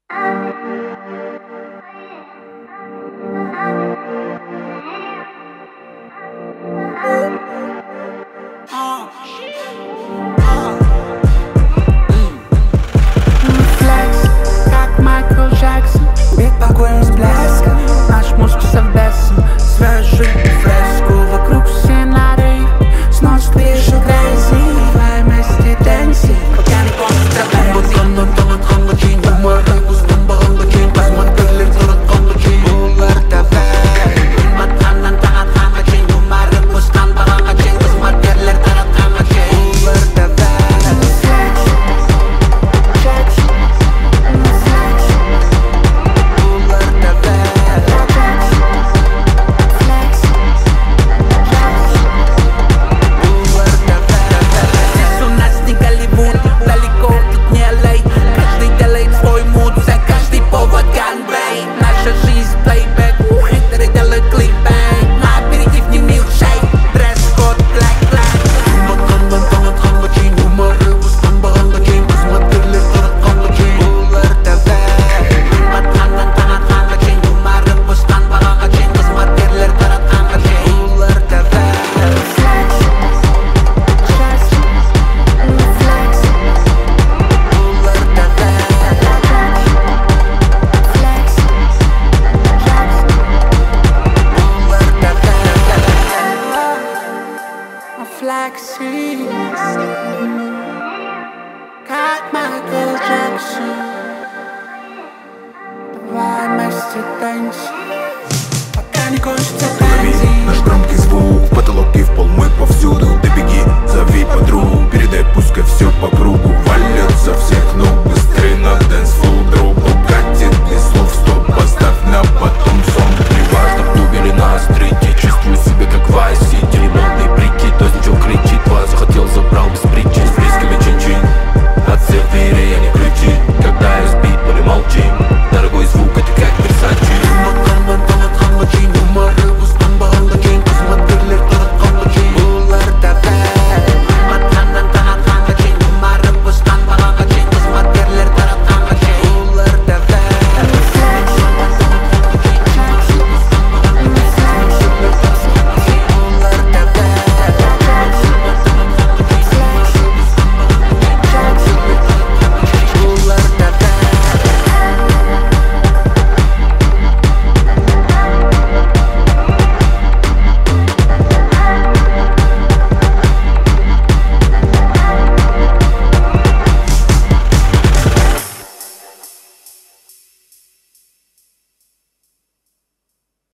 Как Майкл Джексон, бит покоен с блеском. Наш мозг совместно свяжет фреску. Вокруг сценарий, снос вижу грязи. Давай вместе танцуй, пока не кончится бензин. Как Майкл Джексон, давай вместе танцуй, пока не кончится бензин. Наш громкий звук, в потолок и в пол, мы повсюду. Ты беги, зови подругу, передай, пускай все по кругу. Валят со всех ног быстро.